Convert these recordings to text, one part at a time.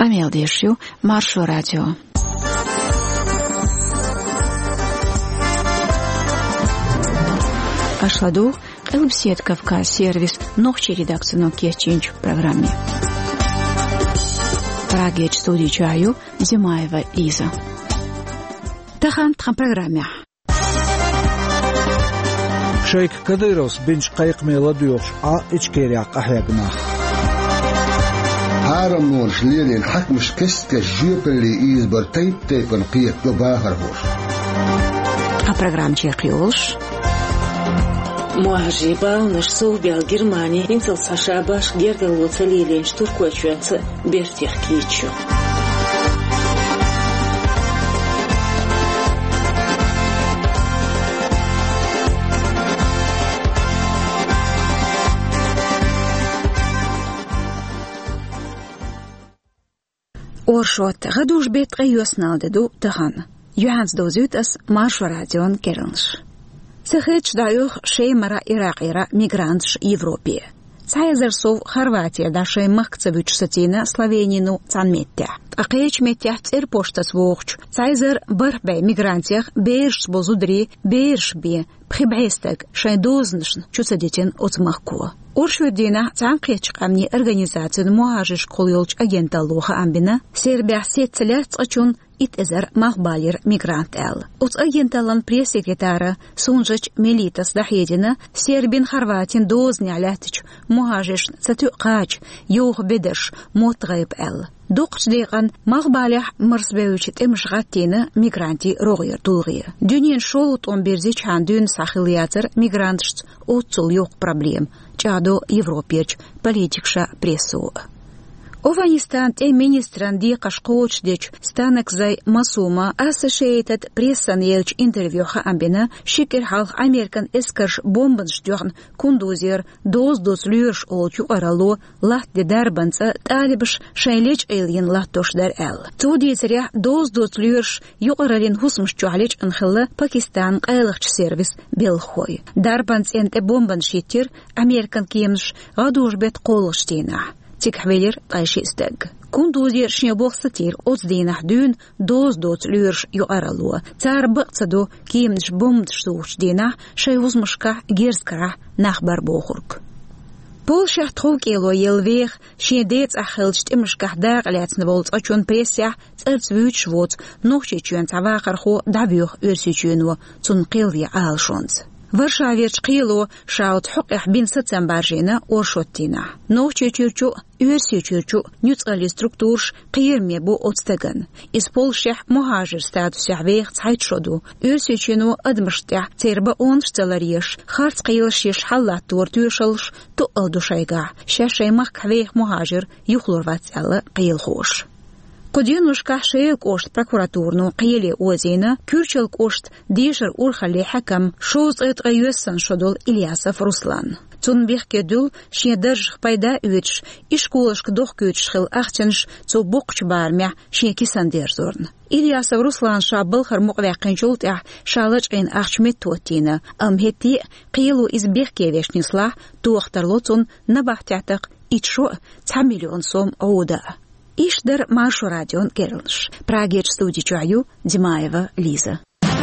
Амелдешью, Маршу радио. Ашладу, Элбсет Кавказ сервис, ногчи редакцию Кечинч в программе. Прагеч студию чаю, Зимаева Лиза. Тахан тхан программе. شيك كديروس بنش قيق ميلاديوش إشكيرياق أحيقنا هارم نورش ليلين حق مش كسك الجيب اللي إيزبر تيبن قيق يباهر هوش программ Чехиолш. Муажибал наш соубил Германии, инцел Сашабаш, Гергал Луцелилин, Штуркуачуаца, Бертих Кичу. Оршот, гадуш бет гайосналдеду тахан. Юханс дозют ас Маршу радион кернш. Сехеч даюх шеймара Иракира мигрантш Европе. Цайзерсов Хорватия да шеймахцевич сатина Словенину цанмеття. Акеч меття церпоштас вохч. Цайзер барбе мигрантиях берш бозудри бершбе. Прибайстак шейдозншн чусадетен отмахко. Оршведина цанкеч камни организация муажиш колёлч агенталуха амбина Сербия сетцелят ачун итезер махбалир мигрант эл. От агенталан пресс-секретара Сунжич Мелитас Дахедина Сербин Хорватин дознялятич муажиш цатюкач юх бедеш мотгайб эл. Доқч дейган махбалях марсбеучит эмшгаттина мигранти рогыр тулгы. Дюнен шолут он берзич хандун сахилиятер мигрантш отцул юк проблем. Чадо Европеч политикша прессу. Афганистан те министран ди кашкоч деч станак зай масума Associated Press елч интервью ха амбина шикер халх Американ эскарш бомбанш дёрн кундузер доз люрш олчу арало лат де дарбанца талибш шайлеч эйлин латтош дар эл. Туди зря доз люрш юqaralin хусмш чуалеч анхилла Пакистан кайлахч сервис белхой. Дарбанц энте бомбанш йеттер Американ киемш гадуш бет колштина. Тик хвелер тайши стег. Кундузер шнебох сатир оцдина дюн доз люрш юаралуа. Цар бакцадо киемш бомбдш суч дина шайвузмашка герскара нахбар бохурк. Полша тхук ело елвех шедец ахелчт имшках дагляцн волц ачун пресся церцвюч вот нохчи чуен цавахархо давюх өрсичуенво цун қилви алшонц. Варшавеч қило шаут хуқих бин сацамбаржина оршоттина. Нохчи чурчу өрсичурчу нюцали структурш қирме бу отстаган. Из Полшах мухажир статусях вех цайтшоду. Өрсичуену адмыштя церба оншцаларьеш харц қилшеш халлат тортюшалш ту алдушайга. Шашаймах квех мухажир юхлорвацалы қилхош. قدينوشكا شيك أوشت прокуратурну قيلي أوزينا كورشلك أوشت ديشر أورخالي حكم شوز إتغيوسن شدول إلياسف روسلان تون بيخ كدول شي درجخ بايدا أويتش إشكولشك دوخ كويتش خل أختنش تو بوقش بارمع شي كيسان ديرزورن إلياسف روسلان شابل مقواقين جولت شالج إن أخشمت توتينا هتي قيلو إز بيخ كيويش نسلا تو اخترلو تون نباح تعتق إتشو 9 مليون سوم عودا Ишдер Маршу радион кернш. Прагеч студию чаю Зимаева Лиза.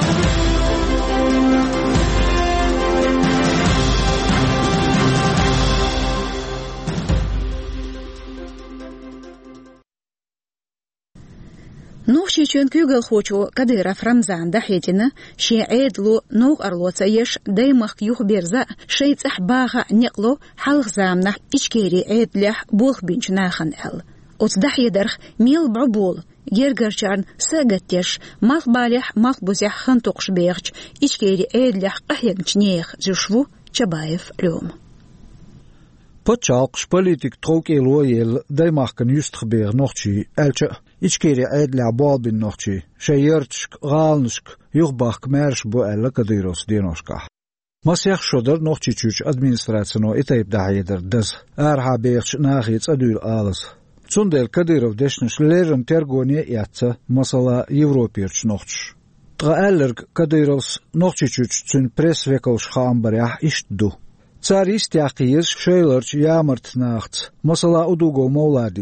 Нохчи чөн күгел хочу Кадыров Рамзан Дахедина ши эдлу ног арлоца еш даймах юх берза шейцах бага некло халгзамнах ичкери эдлях болох бинчнахан эл. Отдах едерх мил брабол гергерчан сагаттеш мах балях мах бузях хантокш бегч ичкери эдлях ахягчнех жушву Чабаев Лём. Почалкш политик трок элоел даймахкан юст gebeur nochtje elche ичкери эдля балбин nochtje шеерчк галншк юхбах мерш бу элла кадырос диношка. Масях шодер nochtje чуч администрацино итайб дахедер дас арха бегч нахиц адул алас. Цундел Кадыров дешнш лежен тергоне ятса масала Европерч нохч. Тгаэллерг Кадыровс нохчичуч цун пресс векалш хаамбарях иштду. Цар истяқиез шейлерч ямарт нахц масала удуго мауладит.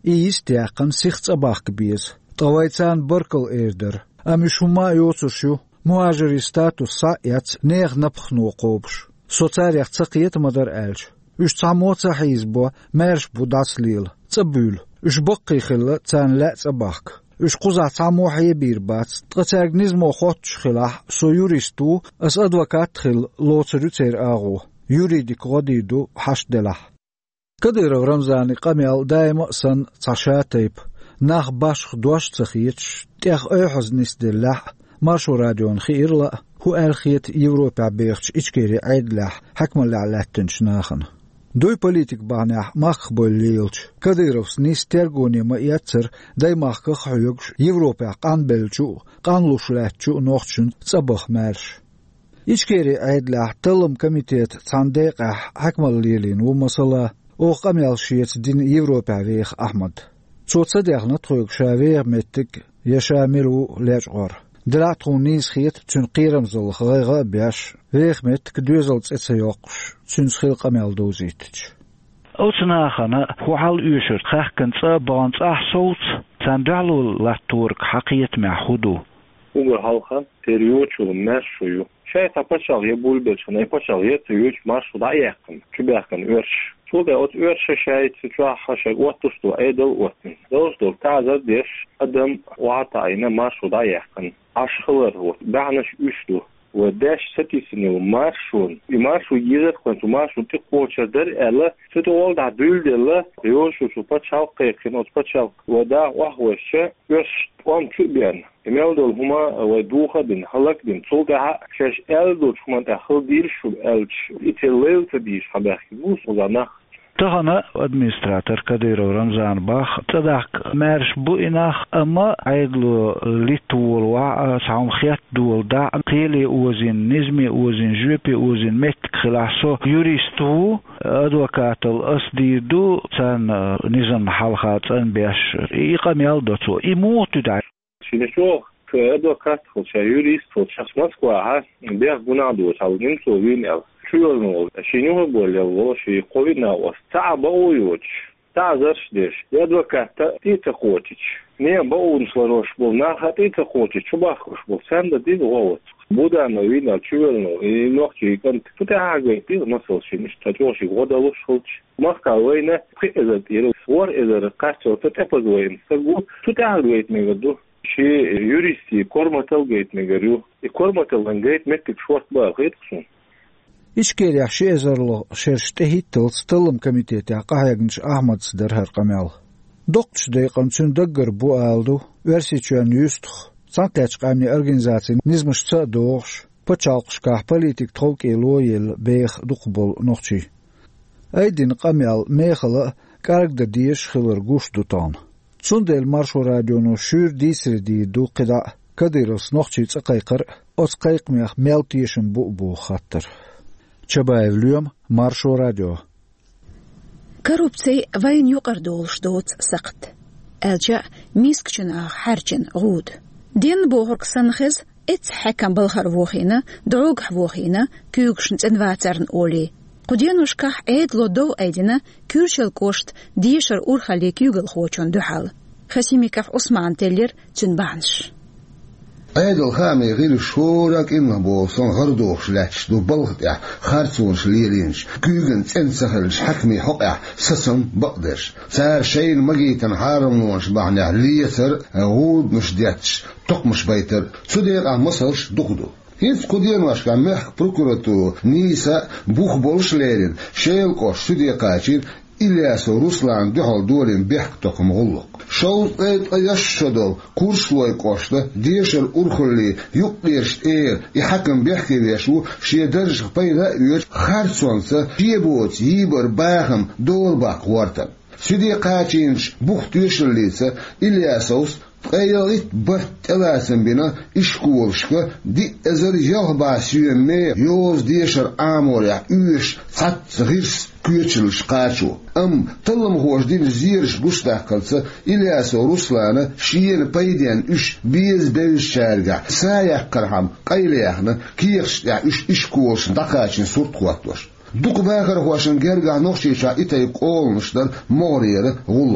يستيقن سيخت أباك بيز طويتان بركل إيردر أمش هما يوتشو مهاجري ستاتوس سايات نيغ نبخنو قوبش سوتار يختقيت مدر ألش إش تعموت حيزبو مارش بوداس ليل تبول إش بقي خلا تان لا تباك إش قزع تعمو حيبير بات تغتاق نزمو خوتش خلاح سو يوريستو أس أدوكات خل لوترو تير آغو يوريديك غديدو حش دلح كدير رمزاني قميال دايما سن تشاتيب ناخ باشخ دوش تخيتش تيخ أيحز نسدلح مارشو راديون خيرلا هو الخيت يوروبا بيرتش إشكيري عيدلح حكم اللعلاتنش ناخن دوي بوليتيك بانيح ماخ بوليلش كديروس نيس ترغوني ما ياتر داي ماخ خيوغش يوروبا قان بلچو قان لوشلاتچو نوخشن صبخ مارش إشكيري عيدلح تلم كميتيت صنديق حكم الليلين ومصلا او قميال شيت دين يوروبا ويخ أحمد صوت صديقنا تخيوغ شاوير متك يشاملو لاجغر دلعتون نيز خيت تون قيرم زل خغيغا بياش ويخ متك دوزل تسيوقش تون سخيل قميال دوزيتش أوتناخنا هو حال يوشر خاكن صابانس صوت تندعلو لاتورك حقيت مع خدو Uber halka teriyotçu merşuyu. Şey tapaçal ya bulbeçin, ay paçal ya teriyotç marşu da yakın. Kübekın örş. Suda ot örşe şayet sıçra haşa ottustu edel otun. Dostlar taza deş adam wata ayna marşu da yakın. Aşhılar ot. Bağnaş üçlü. وداش ستيسني ومارشون يمارشو يزر كنت مارشو تقوشة در ألا ستوال دا دول دلا يوشو شو باتشاو قيقين وتباتشاو ودا وحوشة يوش وان تبين يميل دول هما ودوخة دين حلق دين صوغا شاش ألدوش هما تأخل ديرشو ألش إتليل تبيش حباكي بوس وغاناخ تغنى أدمنستراتور كديرو رمزان باخ تداك مارش بو إناخ أما عيدلو ليتول وع سعوم خيات دول دا قيلي اوزين نزمي اوزين جوبي اوزين متك خلاصو يوريستو أدوكات الأصدي دو تان نظام حلقات تان بياش إيقام يالدوتو إيموتو دا شنشو كأدوكات خلشا يوريست خلشا سمسكوا بيخ بنادو تاو نمسو وين شو شنو بقول له شيء قوينا واستعب أويوش تعذرش ديش يدوكات تيتخوتش نيم بقول سلروش بقولنا هتيتخوتش شو بخش بقول سند دي غوت بودا نوينا شوالنو نوختي كنت فتاعي تي نصل شيء مش تجوشي غدالوش خلش مخكا وينه إذا تيرو ور إذا رقصتو تتفز وين سقو فتاعي ويت ميقدو شيء يوريستي كورماتل جيت ميقريو كورماتل جيت متك شورت بقى غيتخشون إشكيريح شي إزرلو شرشتهي تلم كميتيتي قايقنش أحمد صدر هر قميال دوقتش ديقن تون دقر بو آلدو ورسيچوان يستخ سانتاچ قامني أرغنزاتي نزمش تا دوغش بچالقش كاح بوليتيك تولك إلو يل بيخ دوقبول نوخشي أيدين قميال ميخلا كارك دا ديش خلر قوش دوتان تون ديل مارشو راديونو شور ديسر دي دو قدا كديروس نوخشي تقايقر أتقايق ميخ ميلتيشن بو خاطر شبايف اليوم مارشو راديو كروبتي وين يقردول شدوت سقط الجا ميسكشن حرجن غود دين بوغرك سنخز ات حكم بالخر وخينا دعوق حوخينا كيوكشن تنواترن اولي قدينوش كح ايد لو دو ايدنا كيرشل كوشت ديشر اورخالي كيوغل خوچون دوحال خسيمي كف عثمان تيلر تنبانش أيدل خامي غير شورك إنه بوصن غردوش لاتش دو بلغتع خارتونش ليرينش كيغن تنسخلش حكمي حقع سسن بقدرش سار شين مجيتن حارمونش بعنع ليثر غود مش ديتش تقمش بيتر صديق مصرش دقدو هيس كودين واشكا مح بروكوراتو نيسا بوخ بولش ليرين شيلكوش صديقاتين إلياس ورسلان دحل دورين بيحك مغلق شوط ايد يشدل كورشلوي كوشتا ديشر أرخلي يقيرش اير يحكم بيحكي بيشو شي درج بيدا يوش خارسونسا شيبوت يبر باهم دول باق وارتن صديقاتينش بوخ تيشليسا إلياسوس قيلت برت ألاسن بنا إشكولشكا دي أزر يغبا سيومي يوز ديشر آموريا إيش صد غيرس كيوتشلش قاشو طلم هوش دين زيرش بوشتاقلسا إلياس ورسلانا شيين بايدين إش بيز بيز شارقع سايح كرهم قيليحنا كيخش إشكولش دقاشين صورت خواتوش دوق باقر هوشن جرقع نوشيشا إتايق أولنشدر موريرا غلقدو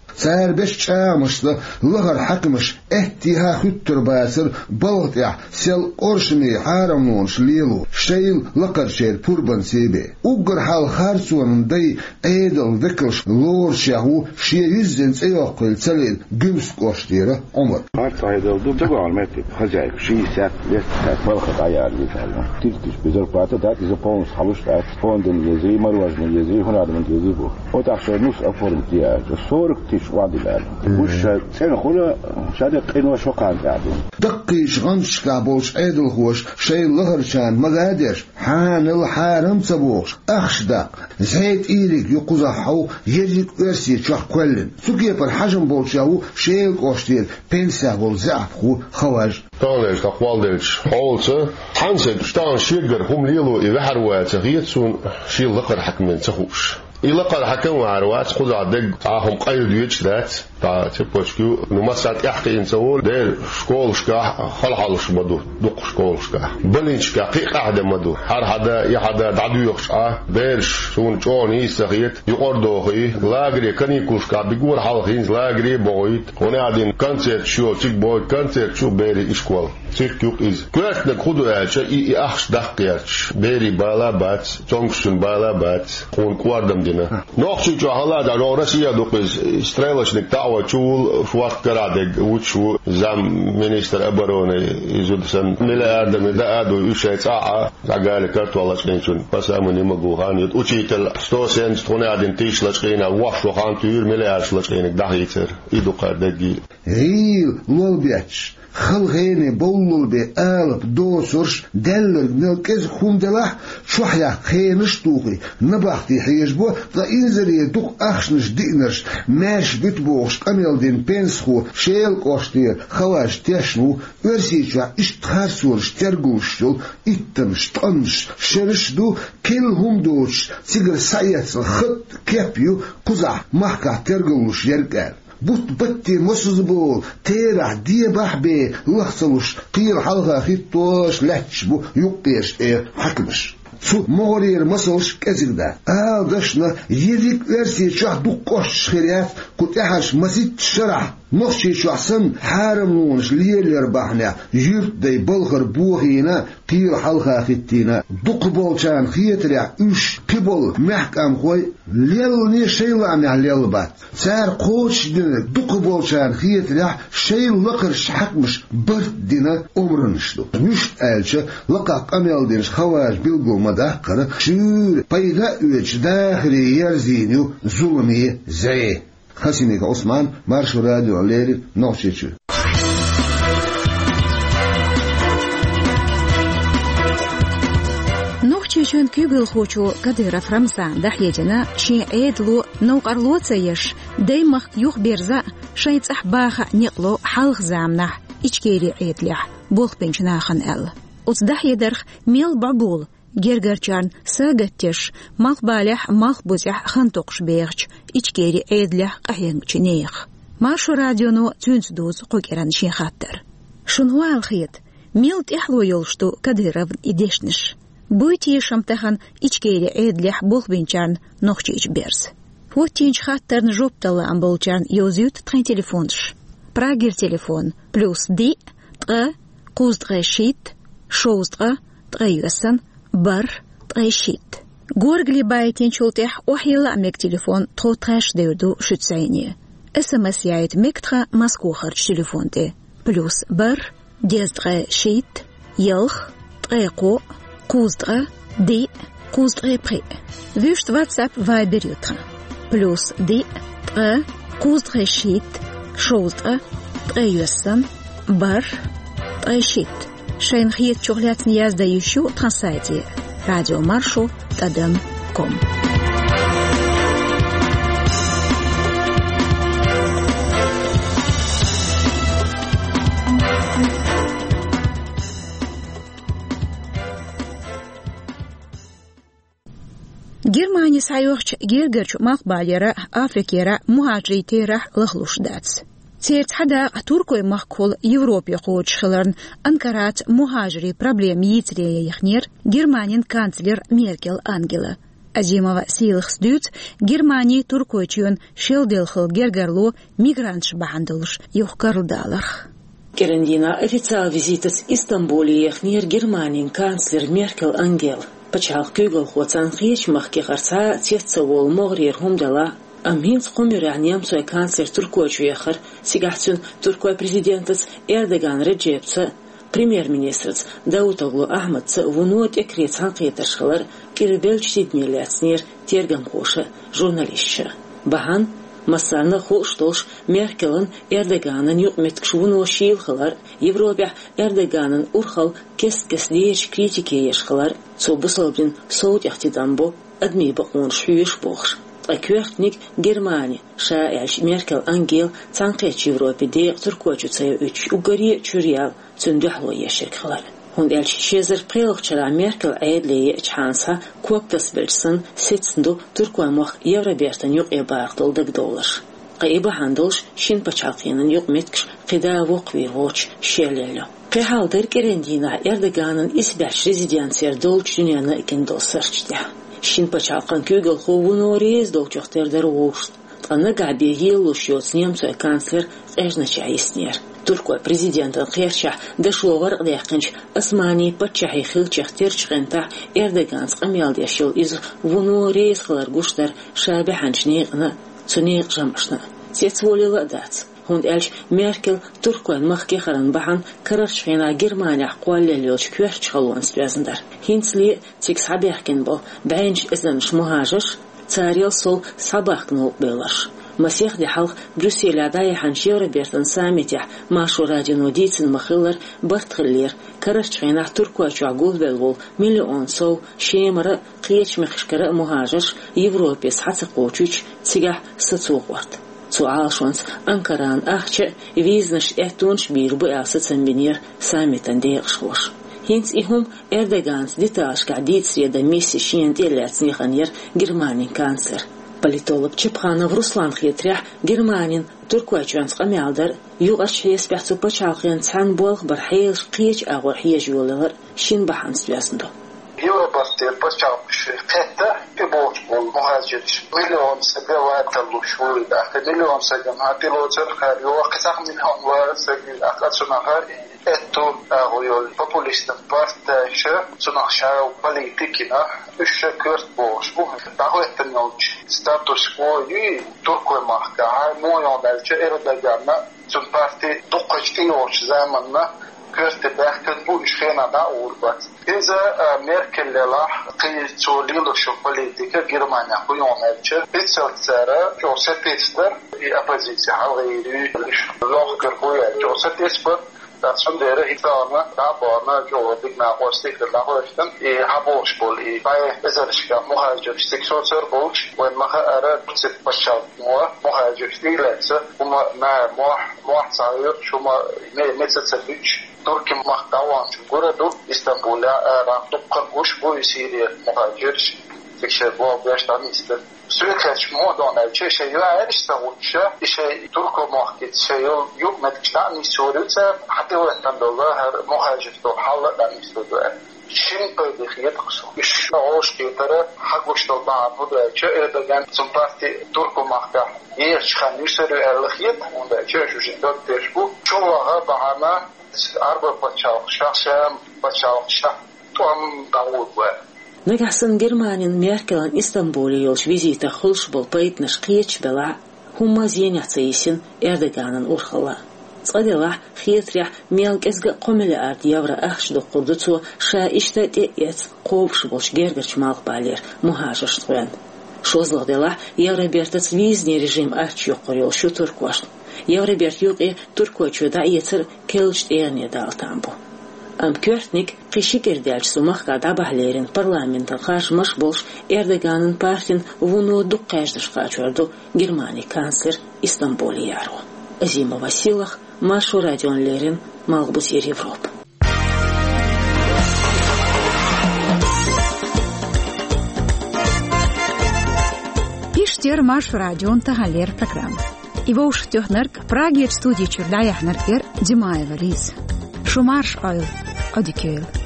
سار بش عامش لغر حكمش اهتها خطر باسر بلغتع سيل قرشمي حارمونش ليلو شيل لقر شير پوربن سيبه اوگر حال خارسون دي ايدل ذكرش لور شاهو شيريزنس ايوقل تسليل جمس قوشتيره عمر خارس ايدل دو تقو عالمتي خجايك شي سات لست فالخط عيار لي فعلا تلتش بزر باتا دات إذا بونس حلوش دات فوندن يزي مروجن يزي هنا عدمن يزي بو وتعشر نص أفورم تياج صورك تيش وعدي لال وش سنة خلا شادق إنو شوقان قاعدين دقيش غنش كابوش ايدل خوش شي لغرشان مغادر حان الحارم تبوش اخش داق زيت ايريك يقوزحو يجيك ارسي تشوح كلن سوكيبر حجم بولشاو شيل قوشتير بنسا بولزعفخو خواج تانش تقوالدش حولته حنسد شتان شيرجر هم ليلو يبحروات غيتسون شيل لقر حكمن تخوش يلقى الحكم وعروات خذ عدق تعهم قيد يجلات تاع تبوشكو نمسات يحكي نسول دير شكول شكا خلحلش مدو دق شكول شكا بلينشكا قيق قاعده مدو هر حدا يحدا دعدو يخشا ديرش سون جون يسخيت يقردوخي لاغري كنيكوشكا بيقول حلخين لاغري بويت ونادين كونسرت شو تيك بوي كونسرت شو بيري اشكول تيركيوك از كويتنا خدو اچ اي اخش دقياچ بيري بالا بات جونكشن بالا بات كون كواردم دينا نوخشي جو حالا دا روسيا دوقز ستريلشنك وشول فوق كرادق وشو زم مينستر أبروني يزودسن مليار دم دادو يشيء ساعة زعقال كرتوا لشينشون بس أمني مجوهان يتوشيتل ستوسين ستوني عدين تيش لشينا وحشو خان تير مليار لشينك دحيتر يدو قردقي هيل لولبيتش خلغيني بولول بي آلب دوسرش دلر نلقز خوندلاح شوحيا خينش توقي نباختي حيجبو دا إنزري دوق أخشنش دينرش ماش بتبوغش قميل دين بنسخو شيل قوشتير خواش تشنو ورسيشا اشتخارسورش ترگوشتل اتنش تنش شرش دو كلهم دوش تيجر سايتس خط كيبيو قزع محكا ترگوش يرقال بطي مصزبول تيرح دي بحبي لحصلوش قيل حلقة خيطوش لحشبو يقيش حكمش سو مغرير مصلش كزيدا دشنا يديك ارسي شح دقوش خلاف كنت احش مسيت شرح نخشي شحسن حارم نونش ليل يربحنا يرد دي بلغر بوغينا قيل حلقة خيطينا دق بولشان خيطرع اش قبل محكم خوي ليلني شيلا مع ليلبات سار قوش دينا دق بولشان خيطرع شيل لقرش حكمش برد دينا امرنشتو مش قالش لقا قميل دينش خواج بلغو مدهقر شور بيلا اوش داخلي يرزينيو ظلمي زي خسينيك عثمان مارشو راديو عليري نوشيشو نوخشيشون كيبل خوشو قديرة فرمسان دحيجنا شي عيدلو نوقرلو تسيش دايمخ يوخ بيرزا شايت أحباخ نقلو حلق زامنح إشكيري عيدلح بوخ بنشناخن ال وصدحي درخ ميل بعبول جرجرچان ساغتش مخ بالح مخ بوزح خنتوقش بيغش إشكيري عيدلح قحين چنيخ مارشو راديونو تونس دوز قوكيران شي خاطر شنو الخيط ميل تحلو يلشتو قديرة إديشنش بويتي شمتخن إشكيري عيدلح بوخ بنشان نوخشي إش بيرز وتينش خاطر نجوب تلا عم بولچان يوزيوت تخين تليفونش براغير تليفون بلوس دي تغا قوز تغا شيت شوز تغا تغا يوسن بر تغا شيت غورغلي بايتين شولتح وحيلا أميك تليفون تغو تغاش ديردو شتسايني SMS يايت ميكتغا ماسكو خرج تليفون تي بلوس بر ديز تغا شيت يلخ تغا قو قوز تغا دي قوز تغا بري ويشت واتساب فايبر يوتغا بلوس دي تغا قوز تغا شيت شوز تغا تغا يوسن بر تغا شيت شاين خيط شغلات نياز دا يشو ترانسايتي راديو مارشو تدم كوم جرمانيا سايوخش جيرجرش مقباليرا أفريقيا مهاجريتي راح لخلوش داتس تيرت حدا تركوي مخكول يوروبي قوش خلرن أنكرات مهاجري بروبليم يتري يخنير جرمانيان كانسلر ميركل أنجيلا Азимова сийлых сдют Германии туркойчун шелделхыл гергарло мигрантш бахандылыш юхкарлдалах. Керендина официал визитас Истамбуле ехнир Германин канцлер Меркель Ангел. Пачал кюгл хоцан хич махки харса тетца вол могрир хумдала. Аминц хумира немцой канцлер туркойчу ехар сигахцун туркой президентас Эрдоган Реджепца. Премьер-министрец Даутоглу Ахмадца вунуот экрет ханкеташхалар кирбелчтит милляцнер тергам хоша журналистша. Бахан Масарна хоштолш Меркелен Эрдоганын юкметкшвуну шиилхалар Европа Эрдоганын урхал кес-кеслееш критикеешхалар собусалбин соутяхтидамбо адмиба он шуеш бохш. Аквертник Германия шааш Меркель Ангел цанкеч Европе де туркочуцая үч угари чурял цундахло ешерхалар. Und Elchizer Prelchera Merkel Eidleye Chansa Koktas Belsen sitzendo Turkoymach Eurobertan yok ebartol $. Qayba handolsh shin pachaqinen yok metksh qida voqvirvoch shelelo. Qihaldir Kerendina Erdoganın isbash rezidensiyer dolch dünyana ikin dostarchda. Shin pachaqan kögel xovunu rez dolchoqterder vost. Ana gabi yelloshyots Nemsoy kansler ejnachaysner. Turkoy президентын қерча дашловар қдяқынч Османи патчахи хилчах терчқента Эрдоганс қамялдяшыл из вуну рейсхалар гуштар шабе ханчнеғына цунеғ жамашна. Тец волила дац. Хунд эльч Меркель Туркойн махке харан бахан карарчхена Германия қуаллелёч кверчхалуан связандар. Хинцли текс хабяхкен бол бәйнч изданш мухажыш царил сол сабахкнул белаш. Масех дехал Брюсселя дай ханчевра бертан саммитя машура динодицин махылар бартхиллер карарчхена туркуачу агулбелвол миллион сов шемара қиеч мехшкара мухажыш Европе схацақочуч цигах сацуғвард. Цуалшонс Анкаран ахча визнаш этунш бирбу асацамбинер саммитан деяқшвош. Хинц ихум Эрдоганс деташка дицреда месси шиент элецниханер Германин канцлер. Политолог Чепханов Руслан Хитрях Германин Туркуачуанс қамялдар юғаш еспяцу пачалқен цан болх бархейлш қиеч ағор хиеж юлылар шин бахан связанду. Европастер пачалқышы қетті пеболч бол мұхазжетш миллион себе вайталу шуыда. Миллион саган пилотер хар юға қисақ миллион вар сагил ақатшынағар эту ағойол популистен партияшы сунақшау политикина үші көрт болш. Дағуеттен олч статус қойы Туркоймаққа мойон бәлчі Эрдоганна sun parti dokkaçtı olç zamanla körte bähten bu işgenada urbat. İza Merkel'la qiyçolilo şu politika Germanya kuyonelçi bitseltsara josetester opozisiya halgıyri loğker koyar josetesper Datsun dere hitana da bana jodik na qostik da hoştan haboş bol bay ezerişka muhacirlik sosyal bolç ve maha ara tsit başal muhacirlik letse uma ma muhsayır şuma metsetsevich Turki mahtavan çugura do İstanbul'a raqtuqqa qoş bu isiri muhacir tekşer bu baştan ister sürekli modan elçi şey var işte uçça şey Turku mahkit şey yok metkişten istiyorsa hatta ondan dolayı her muhacir to haldan istiyor. Şimdi böyle hiyet kısa. İş hoş kitara hagoşto bağlı da elçi Erdoğan parti Turku mahkit yer çıkan üstü elhiyet onda çeşitli dört bu çoğağa bahana arba paçal şahsen paçal şah tam davul var. Nagasan Germanin Merkel'in İstanbul'a yolç vizita xulş bol paytnaş qiyeç bela humma ziyanatsa isin Erdoğan'ın urxala. Tsqadela xiyetrya melkezga qomeli ard yavra axşdo qurdutu şa işte et qovş bolç gergerç malqbaler muhajirtqan. Şozlaqdela Евробертац визний режим арч yoqoril şu Turkwaş. Евроберт yoqi Turkwaçda yetir kelç erni daltambu. Am Körtnik qishik erdelç sumaqqa dabahlerin parlamenta qarşımaş bolş Erdoğan'ın partin vunu duqqajdıqqa çordu Germaniya kansler İstanbul'a yaro. Azima Vasilach Maşu radionlerin Malbus yer Evropa. Пиштер Машу радион Тагалер программа. Его уж тёхнерк Праге студии Чурдая Хнеркер Димаева Лиз. Шумарш ойл Одикейл.